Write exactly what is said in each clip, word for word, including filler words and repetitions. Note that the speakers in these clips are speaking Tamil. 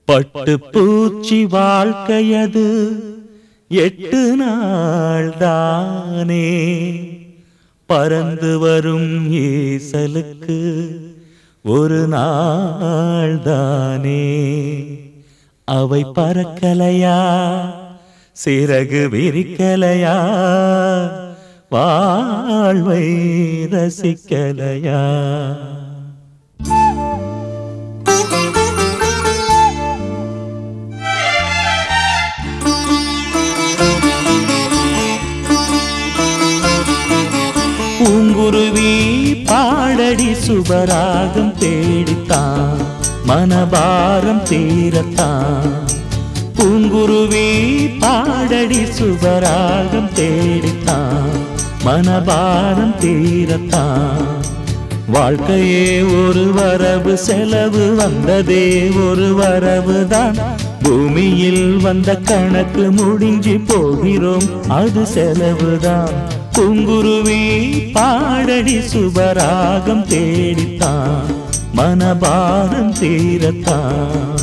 பட்டு பூச்சி வாழ்க்கையது எட்டு நாள் தானே, பறந்து வரும் ஈசலுக்கு ஒரு நாள் தானே. அவை பறக்கலையா, சிறகு விரிக்கலையா, வாழ்வை ரசிக்கலையா? பூங்குருவி பாடடி சுபராகம் தேடித்தான், மனபாரம் தீரத்தான். பூங்குருவி பாடடி சுபராகம் தேடித்தான், மனபாரம் தீரத்தான். வாழ்க்கையே ஒரு வரவு, செலவு வந்ததே ஒரு வரவுதான். பூமியில் வந்த கணக்கு முடிஞ்சு போகிறோம், அது செலவுதான். பூங்குருவி பாடடி சுபராகம் தேடித்தான், மனபாரம் தீரத்தான்.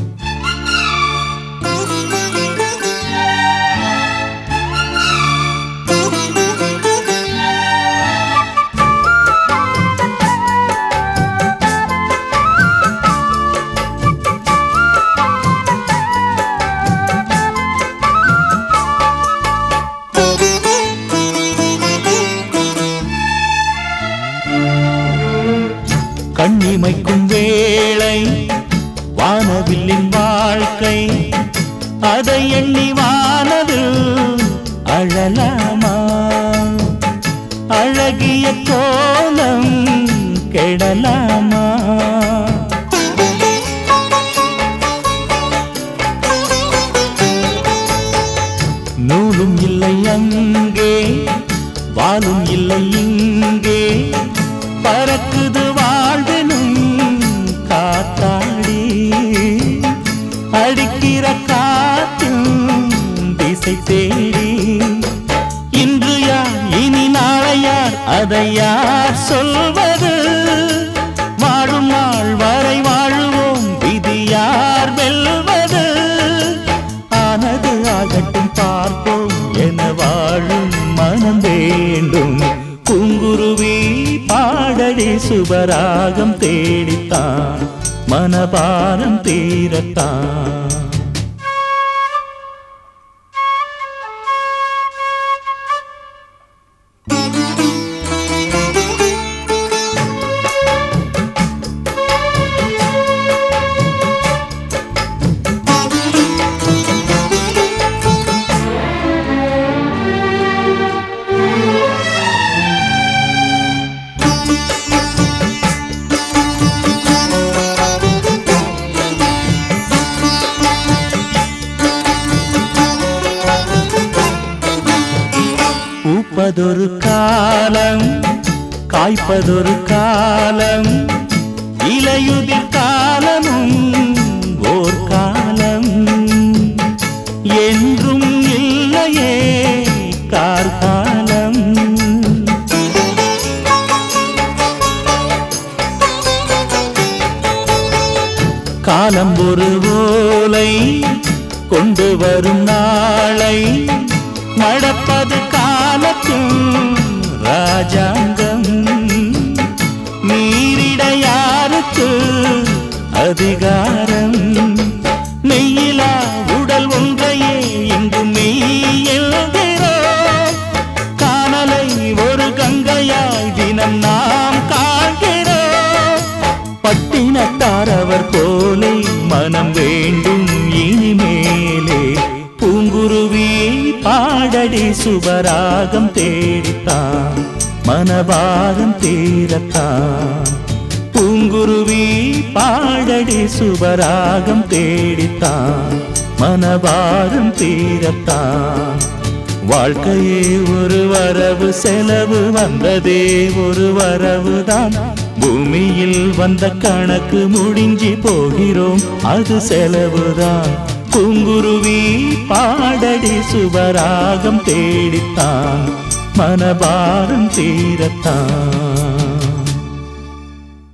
கண்ணிமைக்கும் வேளை வானவில்லின் வாழ்க்கை, அதை எண்ணி வானது அழலாமா? அழகிய கோலம் கெடலாமா? நூலும் இல்லை அங்கே, வாலும் இல்லை இங்கே, பறக்குது வாழ்வெனும் காத்தாடி. அடிக்கிற காற்றும் திசை தேடி. இன்று யார் இனி நாளை யார், அதை யார் சொல்வது? வாழும் நாள் வரை வாழுவோம், விதி யார் வெல்வது? ஆனது ஆகட்டும் பார்ப்போம் என வாழும் மனம் வேண்டும். பூங்குருவி பாடடி சுபராகம் தேடித்தான், மனபாரம் தீரத்தான். பூப்பதொரு காலம், காய்ப்பதொரு காலம், இலையுதிர் காலமும் ஓர் காலம். என்றும் இல்லையே கார்காலம். காலம் ஒரு ஓலை கொண்டு வரும் நாளை, நடப்பது காலத்தும் ராஜாங்கம். மீறிட யாருக்கு அதிகாரம்? மெய்யிலா உடல் ஒன்றையே இங்கு மெய் என்கிறோம். காணலை ஒரு கங்கையாய் தினம் நாம் காண்கிறோம். பட்டினத்தாரவர் போலே மனம் வேண்டும் இனிமேலே. பூங்குருவி பாடடி சுபராகம் தேடித்தான், மனபாரம் தீரத்தான். பூங்குருவி பாடடி சுபராகம் தேடித்தான், மனபாரம் தீரத்தான். வாழ்க்கையே ஒரு வரவு, செலவு வந்ததே ஒரு வரவுதான். பூமியில் வந்த கணக்கு முடிஞ்சு போகிறோம், அது செலவுதான். பூங்குருவி பாடடி சுபராகம் தேடித்தான், மனபாரம் தீரத்தான்.